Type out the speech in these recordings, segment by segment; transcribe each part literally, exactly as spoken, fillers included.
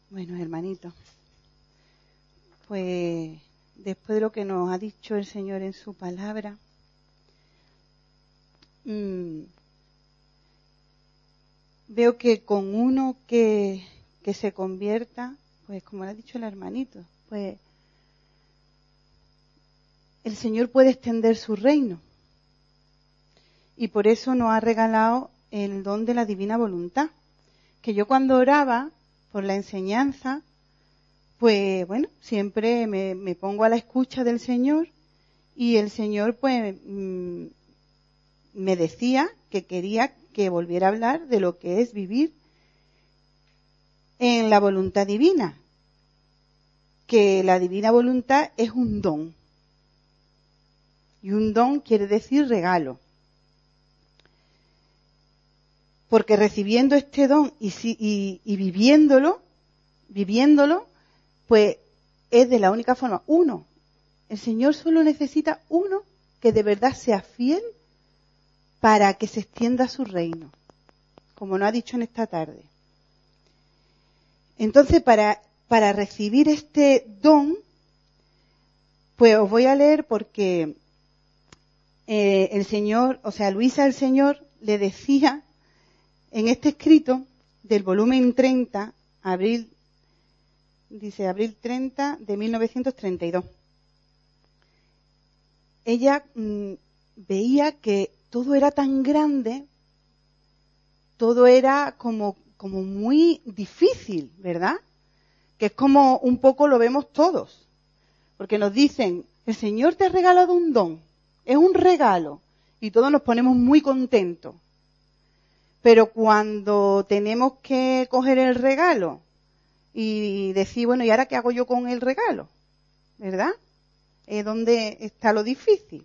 Bueno, hermanito, pues después de lo que nos ha dicho el Señor en su palabra, mmm, veo que con uno que, que se convierta, pues como le ha dicho el hermanito, pues el Señor puede extender su reino. Y por eso nos ha regalado el don de la divina voluntad. Que yo cuando oraba por la enseñanza, pues bueno, siempre me, me pongo a la escucha del Señor y el Señor pues mmm, me decía que quería que volviera a hablar de lo que es vivir en la voluntad divina. Que la divina voluntad es un don. Y un don quiere decir regalo. Porque recibiendo este don y, y, y viviéndolo, viviéndolo, pues es de la única forma. Uno, el Señor solo necesita uno que de verdad sea fiel para que se extienda su reino, como nos ha dicho en esta tarde. Entonces, para, para recibir este don, pues os voy a leer porque eh, el Señor, o sea, Luisa el Señor le decía en este escrito del volumen treinta, abril, dice abril treinta de mil novecientos treinta y dos. Ella mmm, veía que todo era tan grande, todo era como, como muy difícil, ¿verdad? Que es como un poco lo vemos todos. Porque nos dicen, el Señor te ha regalado un don, es un regalo, y todos nos ponemos muy contentos. Pero cuando tenemos que coger el regalo y decir, bueno, ¿y ahora qué hago yo con el regalo? ¿Verdad? Es donde está lo difícil.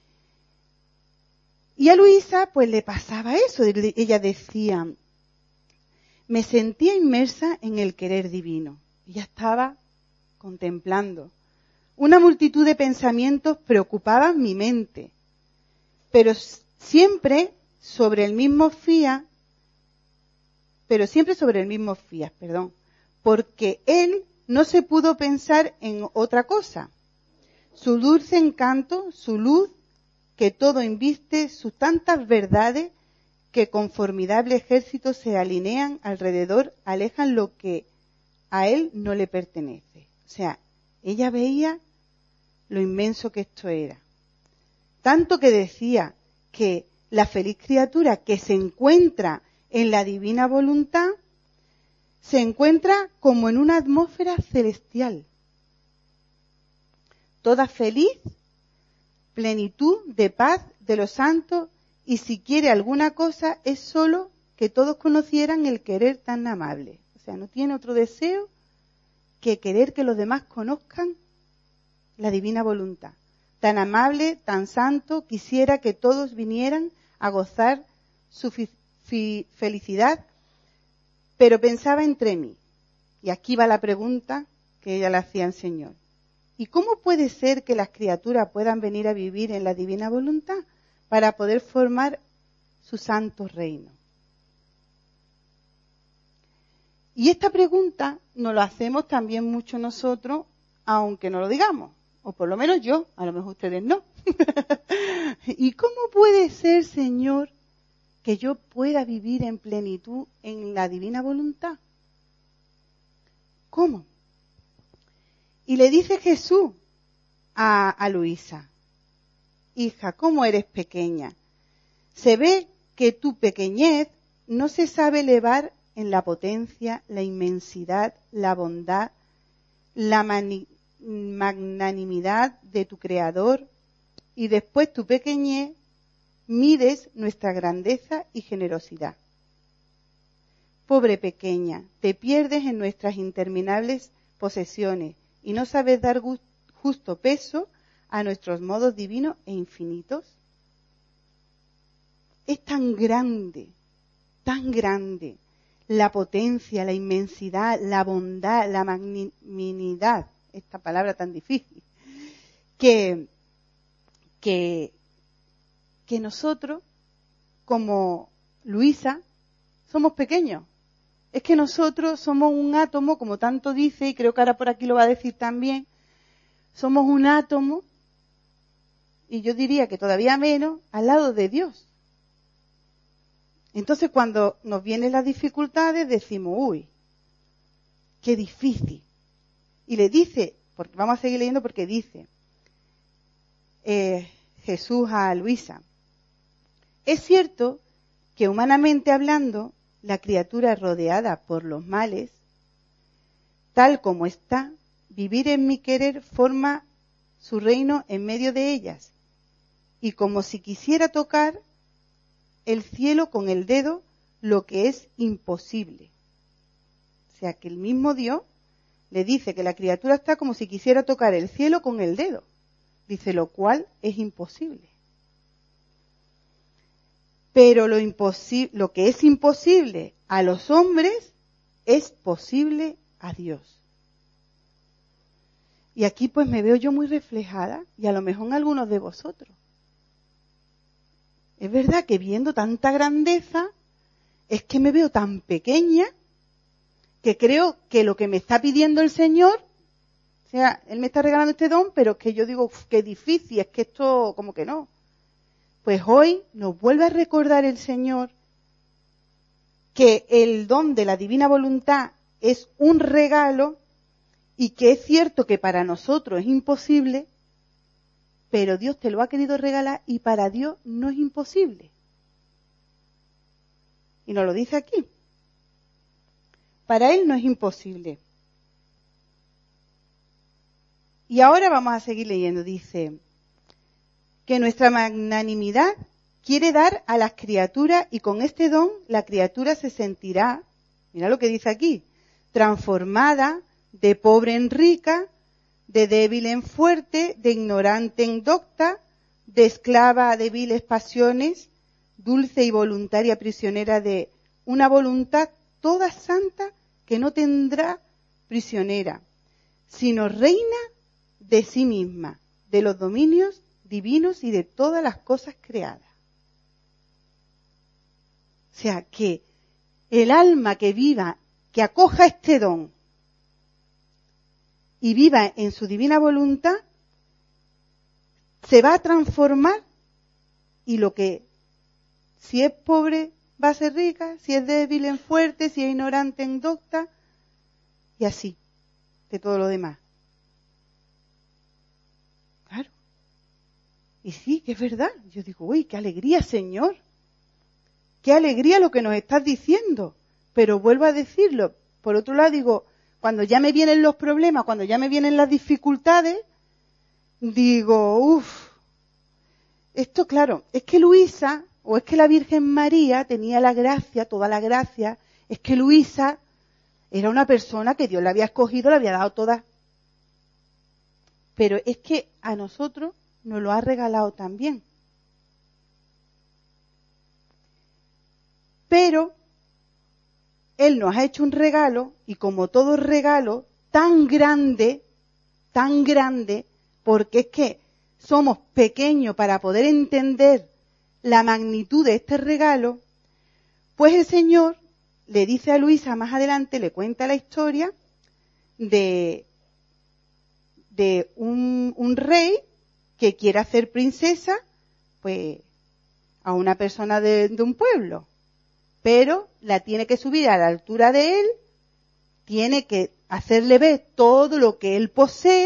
Y a Luisa, pues le pasaba eso. Ella decía, me sentía inmersa en el querer divino. Ella estaba contemplando. Una multitud de pensamientos preocupaban mi mente, pero siempre sobre el mismo fía, pero siempre sobre el mismo fía, perdón, porque él no se pudo pensar en otra cosa. Su dulce encanto, su luz, que todo inviste, sus tantas verdades que con formidable ejército se alinean alrededor, alejan lo que a él no le pertenece. O sea, ella veía lo inmenso que esto era. Tanto que decía que la feliz criatura que se encuentra en la divina voluntad se encuentra como en una atmósfera celestial. Toda feliz, plenitud de paz de los santos, y si quiere alguna cosa es solo que todos conocieran el querer tan amable. O sea, no tiene otro deseo que querer que los demás conozcan la divina voluntad. Tan amable, tan santo, quisiera que todos vinieran a gozar su fi- fi- felicidad, pero pensaba entre mí. Y aquí va la pregunta que ella le hacía al Señor. ¿Y cómo puede ser que las criaturas puedan venir a vivir en la divina voluntad para poder formar su santo reino? Y esta pregunta nos la hacemos también mucho nosotros, aunque no lo digamos. O por lo menos yo, a lo mejor ustedes no. ¿Y cómo puede ser, Señor, que yo pueda vivir en plenitud en la divina voluntad? ¿Cómo? Y le dice Jesús a, a Luisa, hija, ¿cómo eres pequeña? Se ve que tu pequeñez no se sabe elevar en la potencia, la inmensidad, la bondad, la mani- magnanimidad de tu Creador, y después tu pequeñez mides nuestra grandeza y generosidad. Pobre pequeña, te pierdes en nuestras interminables posesiones y no sabes dar justo peso a nuestros modos divinos e infinitos. Es tan grande, tan grande la potencia, la inmensidad, la bondad, la magnanimidad, esta palabra tan difícil, que, que, que nosotros, como Luisa, somos pequeños. Es que nosotros somos un átomo, como tanto dice, y creo que ahora por aquí lo va a decir también, somos un átomo, y yo diría que todavía menos, al lado de Dios. Entonces cuando nos vienen las dificultades decimos, uy, qué difícil. Y le dice, porque vamos a seguir leyendo porque dice eh, Jesús a Luisa, es cierto que humanamente hablando, la criatura rodeada por los males, tal como está, vivir en mi querer forma su reino en medio de ellas, y como si quisiera tocar el cielo con el dedo, lo que es imposible. O sea, que el mismo Dios le dice que la criatura está como si quisiera tocar el cielo con el dedo. Dice, lo cual es imposible. Pero lo, imposi- lo que es imposible a los hombres es posible a Dios. Y aquí pues me veo yo muy reflejada, y a lo mejor en algunos de vosotros. Es verdad que viendo tanta grandeza, es que me veo tan pequeña, que creo que lo que me está pidiendo el Señor, o sea, Él me está regalando este don, pero es que yo digo, uf, qué difícil, es que esto como que no. Pues hoy nos vuelve a recordar el Señor que el don de la divina voluntad es un regalo y que es cierto que para nosotros es imposible, pero Dios te lo ha querido regalar y para Dios no es imposible. Y nos lo dice aquí. Para Él no es imposible. Y ahora vamos a seguir leyendo. Dice que nuestra magnanimidad quiere dar a las criaturas y con este don la criatura se sentirá, mira lo que dice aquí, transformada de pobre en rica, de débil en fuerte, de ignorante en docta, de esclava a débiles pasiones, dulce y voluntaria prisionera de una voluntad toda santa que no tendrá prisionera, sino reina de sí misma, de los dominios divinos y de todas las cosas creadas. O sea, que el alma que viva, que acoja este don y viva en su divina voluntad, se va a transformar y lo que, si es pobre, va a ser rica, si es débil en fuerte, si es ignorante en docta, y así, de todo lo demás. Claro. Y sí, que es verdad. Yo digo, uy, qué alegría, Señor. Qué alegría lo que nos estás diciendo. Pero vuelvo a decirlo. Por otro lado, digo, cuando ya me vienen los problemas, cuando ya me vienen las dificultades, digo, uff, esto claro, es que Luisa, o es que la Virgen María tenía la gracia, toda la gracia, es que Luisa era una persona que Dios le había escogido, le había dado toda. Pero es que a nosotros nos lo ha regalado también. Pero Él nos ha hecho un regalo, y como todo regalo, tan grande, tan grande, porque es que somos pequeños para poder entender la magnitud de este regalo, pues el Señor le dice a Luisa más adelante, le cuenta la historia de, de un, un rey que quiere hacer princesa, pues, a una persona de, de un pueblo. Pero la tiene que subir a la altura de él, tiene que hacerle ver todo lo que él posee,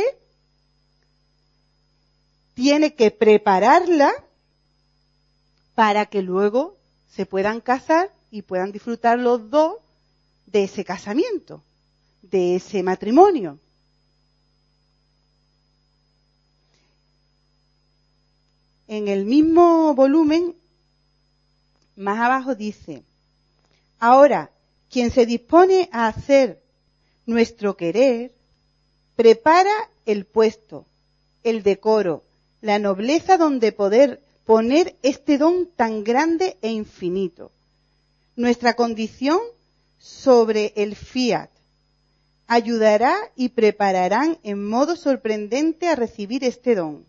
tiene que prepararla para que luego se puedan casar y puedan disfrutar los dos de ese casamiento, de ese matrimonio. En el mismo volumen, más abajo dice, ahora, quien se dispone a hacer nuestro querer, prepara el puesto, el decoro, la nobleza donde poder poner este don tan grande e infinito. Nuestra condición sobre el fiat ayudará y prepararán en modo sorprendente a recibir este don.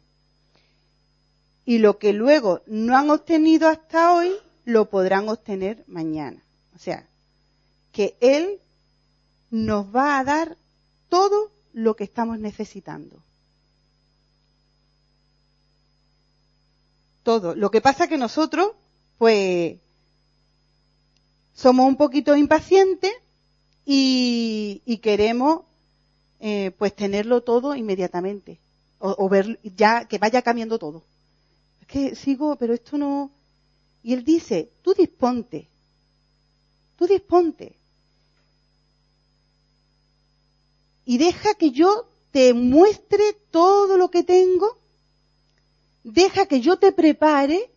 Y lo que luego no han obtenido hasta hoy, lo podrán obtener mañana. O sea, que Él nos va a dar todo lo que estamos necesitando. Todo. Lo que pasa es que nosotros, pues, somos un poquito impacientes y, y queremos, eh, pues, tenerlo todo inmediatamente. O, o ver ya que vaya cambiando todo. Es que sigo, pero esto no. Y Él dice, tú disponte. Tú disponte. Y deja que yo te muestre todo lo que tengo. Deja que yo te prepare,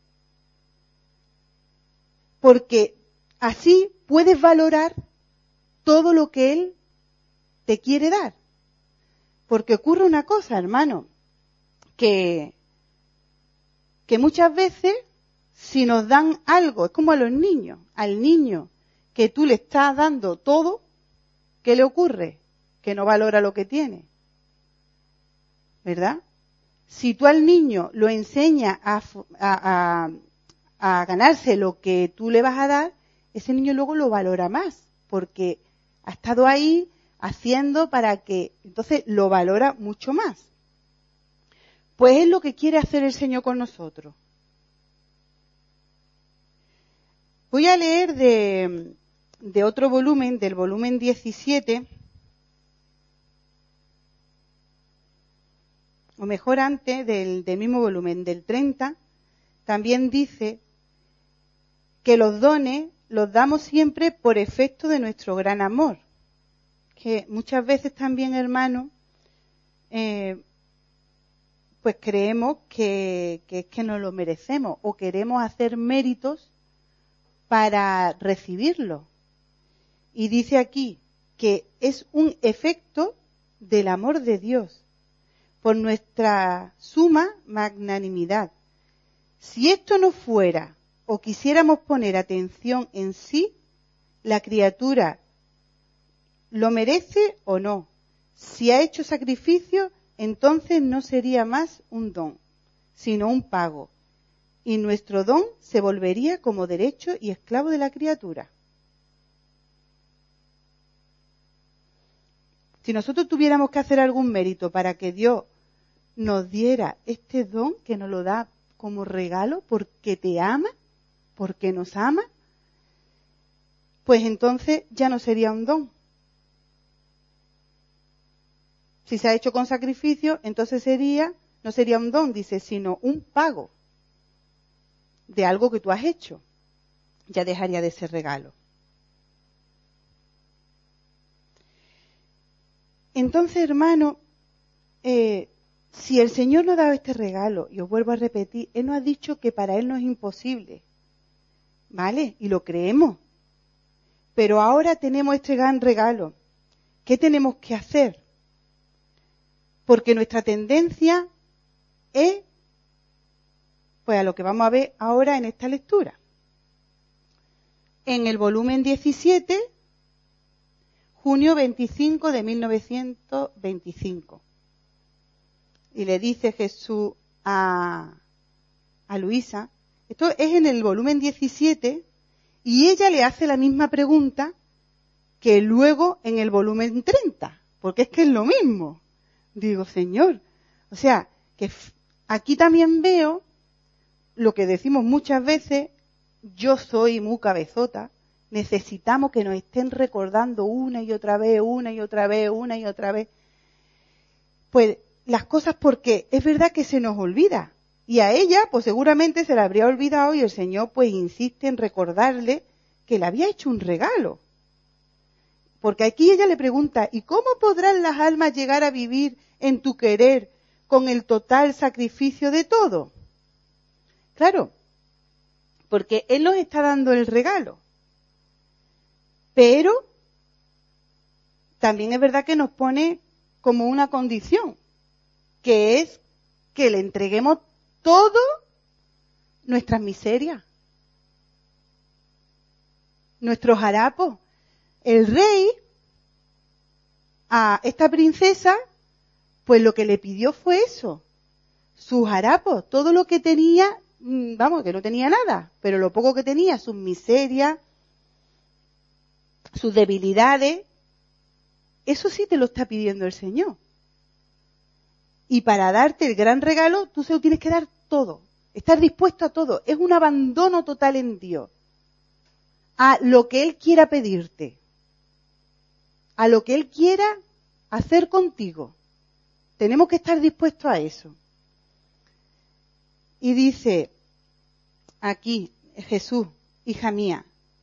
porque así puedes valorar todo lo que Él te quiere dar. Porque ocurre una cosa, hermano, que, que muchas veces si nos dan algo, es como a los niños, al niño que tú le estás dando todo, ¿qué le ocurre? Que no valora lo que tiene. ¿Verdad? Si tú al niño lo enseñas a, a, a, a ganarse lo que tú le vas a dar, ese niño luego lo valora más, porque ha estado ahí haciendo para que, entonces lo valora mucho más. Pues es lo que quiere hacer el Señor con nosotros. Voy a leer de, de otro volumen, del volumen diecisiete, o mejor antes del, del mismo volumen, del treinta, también dice que los dones los damos siempre por efecto de nuestro gran amor. Que muchas veces también, hermanos, eh, pues creemos que, que es que no lo merecemos o queremos hacer méritos para recibirlo. Y dice aquí que es un efecto del amor de Dios por nuestra suma magnanimidad. Si esto no fuera o quisiéramos poner atención en sí, la criatura lo merece o no. Si ha hecho sacrificio, entonces no sería más un don, sino un pago. Y nuestro don se volvería como derecho y esclavo de la criatura. Si nosotros tuviéramos que hacer algún mérito para que Dios nos diera este don que nos lo da como regalo porque te ama, porque nos ama, pues entonces ya no sería un don. Si se ha hecho con sacrificio, entonces sería, no sería un don, dice, sino un pago de algo que tú has hecho. Ya dejaría de ser regalo. Entonces, hermano, eh, si el Señor nos ha dado este regalo, y os vuelvo a repetir, Él nos ha dicho que para Él no es imposible, ¿vale? Y lo creemos. Pero ahora tenemos este gran regalo. ¿Qué tenemos que hacer? Porque nuestra tendencia es, pues a lo que vamos a ver ahora en esta lectura. En el volumen diecisiete, junio veinticinco de mil novecientos veinticinco. Y le dice Jesús a, a Luisa, esto es en el volumen diecisiete, y ella le hace la misma pregunta que luego en el volumen treinta, porque es que es lo mismo. Digo, Señor, o sea, que aquí también veo lo que decimos muchas veces, yo soy muy cabezota, necesitamos que nos estén recordando una y otra vez, una y otra vez, una y otra vez, pues las cosas, porque es verdad que se nos olvida. Y a ella, pues seguramente se la habría olvidado y el Señor pues insiste en recordarle que le había hecho un regalo. Porque aquí ella le pregunta, ¿y cómo podrán las almas llegar a vivir en tu querer con el total sacrificio de todo? Claro, porque Él nos está dando el regalo. Pero también es verdad que nos pone como una condición, que es que le entreguemos todo nuestras miserias, nuestros harapos. El rey a esta princesa, pues lo que le pidió fue eso, sus harapos, todo lo que tenía, vamos, que no tenía nada, pero lo poco que tenía, sus miserias, sus debilidades, eso sí te lo está pidiendo el Señor. Y para darte el gran regalo, tú se lo tienes que dar todo, estar dispuesto a todo. Es un abandono total en Dios, a lo que Él quiera pedirte, a lo que Él quiera hacer contigo. Tenemos que estar dispuestos a eso. Y dice aquí Jesús, hija mía,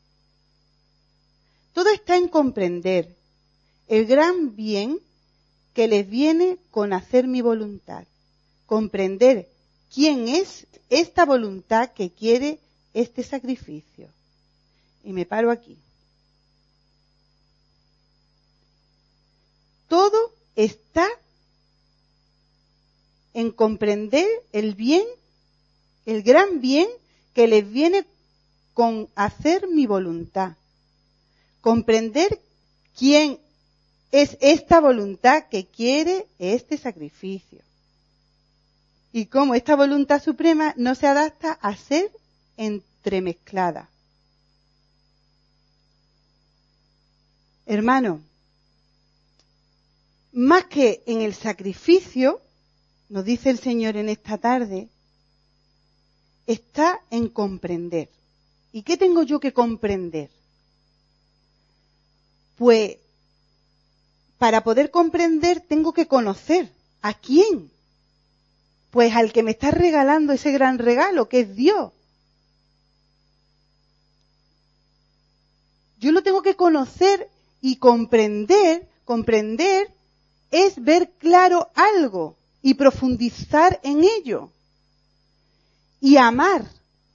todo está en comprender el gran bien que les viene con hacer mi voluntad. Comprender quién es esta voluntad que quiere este sacrificio. Y me paro aquí. Todo está en comprender el bien, el gran bien que les viene con hacer mi voluntad. Comprender quién es esta voluntad que quiere este sacrificio. Y cómo esta voluntad suprema no se adapta a ser entremezclada. Hermano, más que en el sacrificio, nos dice el Señor en esta tarde, está en comprender. ¿Y qué tengo yo que comprender? Pues, para poder comprender tengo que conocer. ¿A quién? Pues al que me está regalando ese gran regalo, que es Dios. Yo lo tengo que conocer y comprender. Comprender es ver claro algo y profundizar en ello. Y amar.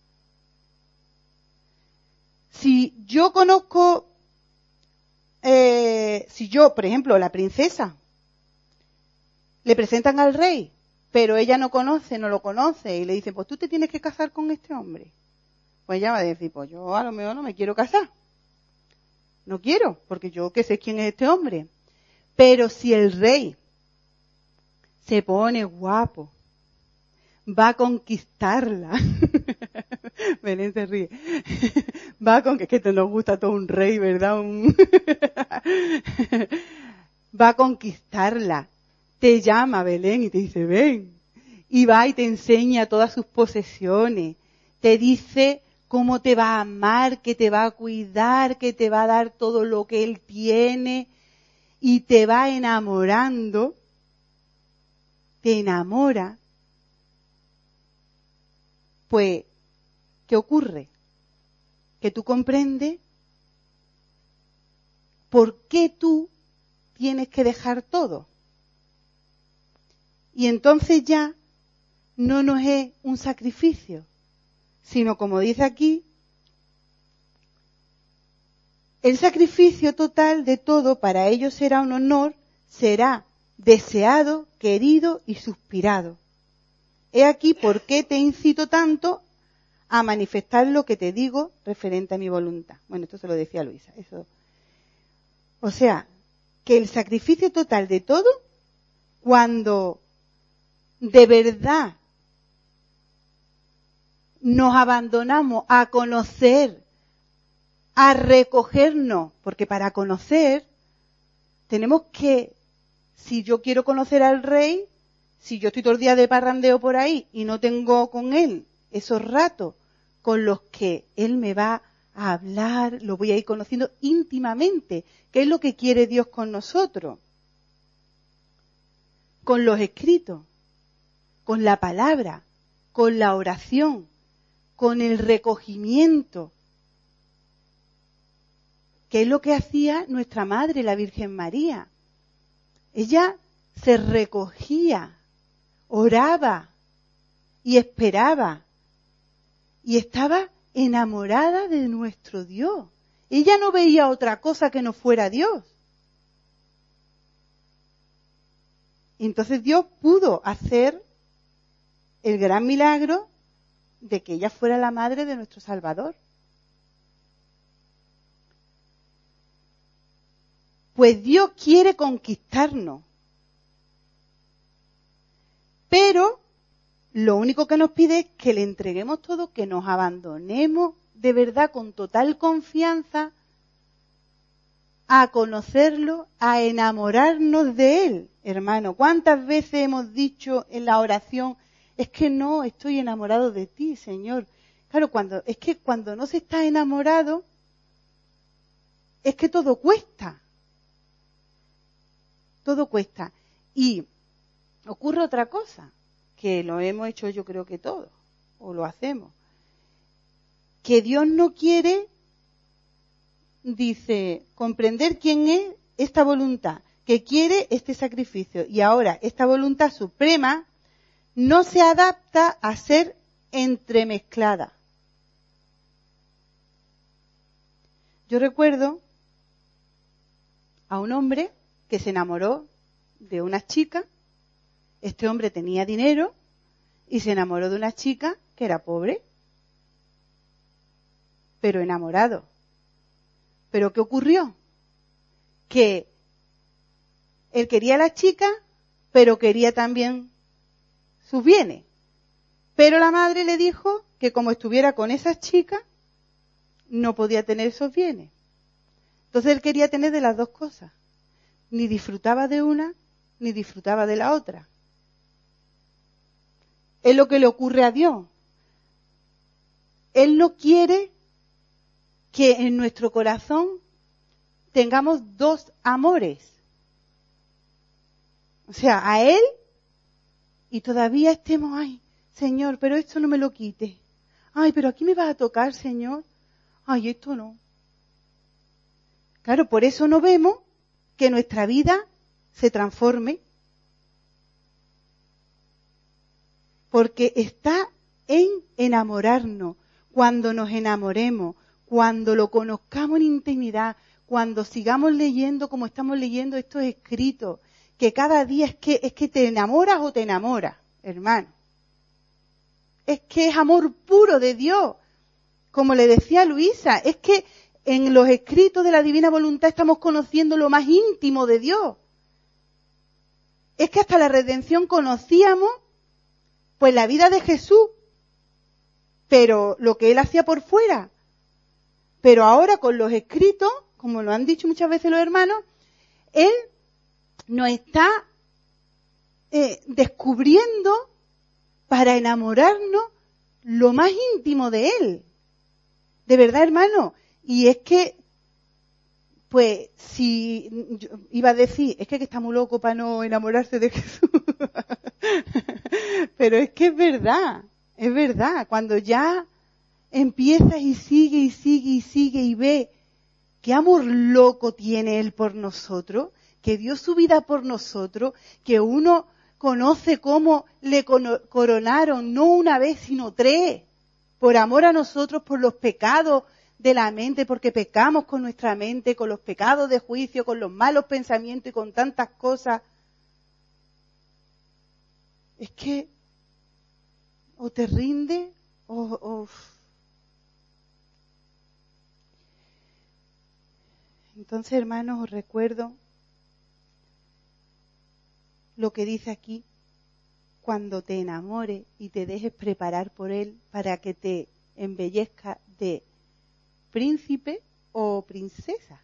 Si yo conozco, eh, si yo, por ejemplo, la princesa, le presentan al rey, pero ella no conoce, no lo conoce, y le dicen, pues tú te tienes que casar con este hombre. Pues ella va a decir, pues yo a lo mejor no me quiero casar. No quiero, porque yo que sé quién es este hombre. Pero si el rey se pone guapo, va a conquistarla. Belén se ríe. Va a conquistarla, es que nos gusta todo un rey, ¿verdad? Un va a conquistarla. Te llama Belén y te dice, ven. Y va y te enseña todas sus posesiones. Te dice cómo te va a amar, que te va a cuidar, que te va a dar todo lo que él tiene. Y te va enamorando. Te enamora. Pues, ¿qué ocurre? Que tú comprendes por qué tú tienes que dejar todo. Y entonces ya no nos es un sacrificio, sino como dice aquí, el sacrificio total de todo para ellos será un honor, será deseado, querido y suspirado. He aquí por qué te incito tanto a manifestar lo que te digo referente a mi voluntad. Bueno, esto se lo decía Luisa. Eso. O sea, que el sacrificio total de todo, cuando de verdad nos abandonamos a conocer, a recogernos, porque para conocer tenemos que, si yo quiero conocer al rey, si yo estoy todo el día de parrandeo por ahí y no tengo con él esos ratos con los que él me va a hablar, lo voy a ir conociendo íntimamente, que es lo que quiere Dios con nosotros, con los escritos, con la palabra, con la oración, con el recogimiento, que es lo que hacía nuestra madre, la Virgen María. Ella se recogía, oraba y esperaba y estaba enamorada de nuestro Dios. Ella no veía otra cosa que no fuera Dios. Y entonces Dios pudo hacer el gran milagro de que ella fuera la madre de nuestro Salvador. Pues Dios quiere conquistarnos. Pero lo único que nos pide es que le entreguemos todo, que nos abandonemos de verdad con total confianza a conocerlo, a enamorarnos de Él. Hermano, ¿cuántas veces hemos dicho en la oración, es que no estoy enamorado de ti, Señor? Claro, cuando, es que cuando no se está enamorado, es que todo cuesta. Todo cuesta. Y ocurre otra cosa, que lo hemos hecho yo creo que todos, o lo hacemos. Que Dios no quiere, dice, comprender quién es esta voluntad, que quiere este sacrificio. Y ahora, esta voluntad suprema no se adapta a ser entremezclada. Yo recuerdo a un hombre que se enamoró de una chica. Este hombre tenía dinero y se enamoró de una chica que era pobre, pero enamorado. ¿Pero qué ocurrió? Que él quería a la chica, pero quería también sus bienes. Pero la madre le dijo que como estuviera con esa chica, no podía tener esos bienes. Entonces él quería tener de las dos cosas. Ni disfrutaba de una, ni disfrutaba de la otra. Es lo que le ocurre a Dios. Él no quiere que en nuestro corazón tengamos dos amores. O sea, a Él y todavía estemos, ay, Señor, pero esto no me lo quite. Ay, pero aquí me vas a tocar, Señor. Ay, esto no. Claro, por eso no vemos que nuestra vida se transforme. Porque está en enamorarnos. Cuando nos enamoremos, cuando lo conozcamos en intimidad, cuando sigamos leyendo como estamos leyendo estos escritos, que cada día es que, es que te enamoras o te enamoras, hermano. Es que es amor puro de Dios. Como le decía Luisa, es que en los escritos de la divina voluntad estamos conociendo lo más íntimo de Dios. Es que hasta la redención conocíamos pues la vida de Jesús, pero lo que Él hacía por fuera. Pero ahora con los escritos, como lo han dicho muchas veces los hermanos, Él nos está eh, descubriendo para enamorarnos lo más íntimo de Él. De verdad, hermano. Y es que, pues, si yo iba a decir, es que está muy loco para no enamorarse de Jesús. Pero es que es verdad, es verdad. Cuando ya empiezas y sigue y sigue y sigue y ve qué amor loco tiene Él por nosotros, que dio su vida por nosotros, que uno conoce cómo le coronaron no una vez sino tres, por amor a nosotros, por los pecados de la mente, porque pecamos con nuestra mente, con los pecados de juicio, con los malos pensamientos y con tantas cosas. Es que o te rinde o, o... Entonces, hermanos, os recuerdo lo que dice aquí, cuando te enamores y te dejes preparar por Él para que te embellezca de príncipe o princesa.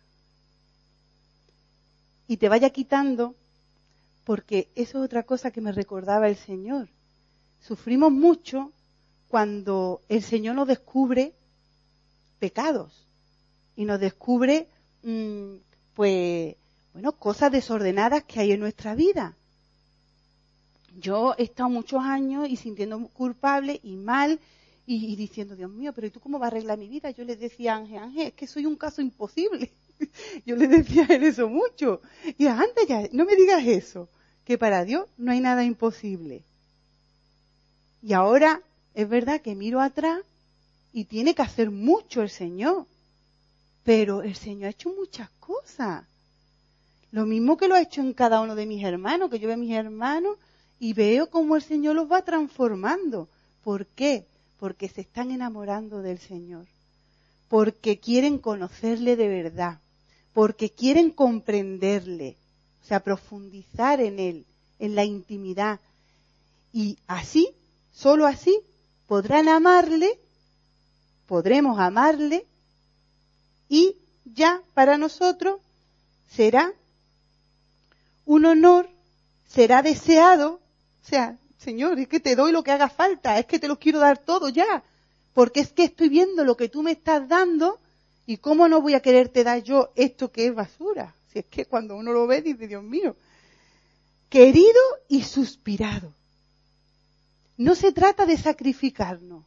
Y te vaya quitando, porque eso es otra cosa que me recordaba el Señor. Sufrimos mucho cuando el Señor nos descubre pecados y nos descubre, mmm, pues, bueno, cosas desordenadas que hay en nuestra vida. Yo he estado muchos años y sintiendo culpable y mal y, y diciendo, Dios mío, pero ¿y tú cómo vas a arreglar mi vida? Yo le decía a Ángel, Ángel, es que soy un caso imposible. Yo le decía a él eso mucho. Y anda ya, no me digas eso, que para Dios no hay nada imposible. Y ahora es verdad que miro atrás y tiene que hacer mucho el Señor. Pero el Señor ha hecho muchas cosas. Lo mismo que lo ha hecho en cada uno de mis hermanos, que yo veo a mis hermanos y veo cómo el Señor los va transformando. ¿Por qué? Porque se están enamorando del Señor. Porque quieren conocerle de verdad. Porque quieren comprenderle. O sea, profundizar en Él, en la intimidad. Y así, solo así, podrán amarle, podremos amarle, y ya para nosotros será un honor, será deseado. O sea, Señor, es que te doy lo que haga falta, es que te lo quiero dar todo ya, porque es que estoy viendo lo que tú me estás dando y cómo no voy a quererte dar yo esto que es basura. Si es que cuando uno lo ve dice, Dios mío, querido y suspirado. No se trata de sacrificarnos,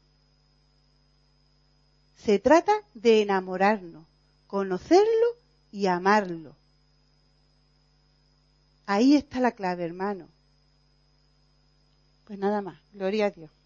se trata de enamorarnos, conocerlo y amarlo. Ahí está la clave, hermano. Pues nada más, gloria a Dios.